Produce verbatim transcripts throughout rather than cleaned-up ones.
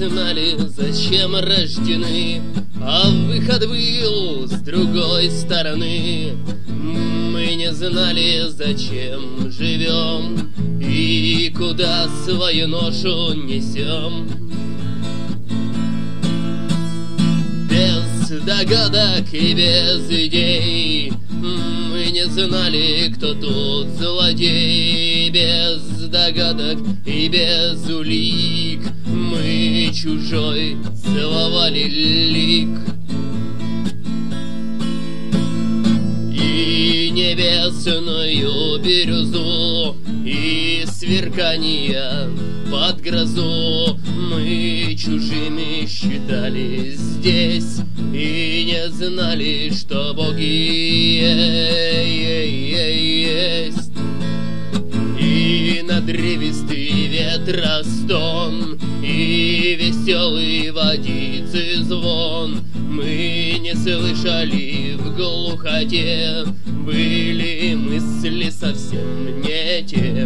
знали, зачем рождены, а выход был с другой стороны. Мы не знали, зачем живем и куда свою ношу несем. Без догадок и без идей мы не знали, кто тут злодей. Без догадок и без улик мы чужой целовали лик. И небесную бирюзу, и сверкания под грозу мы чужими считали здесь и не знали, что боги есть. И надрывистый ветростон, и веселый водицы звон мы не слышали в глухоте, были мысли совсем не те.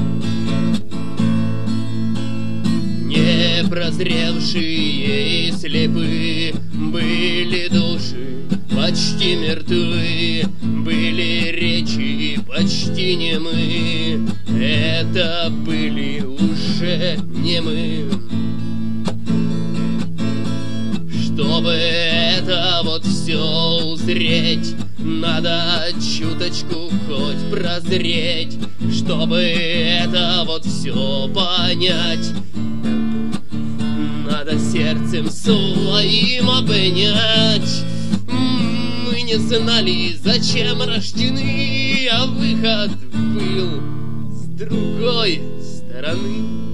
Непрозревшие и слепы были души почти мертвы, были речи почти немы, это были уже не мы. Чтобы это вот все узреть, надо чуточку хоть прозреть. Чтобы это вот все понять, надо сердцем своим обнять. Мы не знали, зачем рождены, а выход был с другой стороны.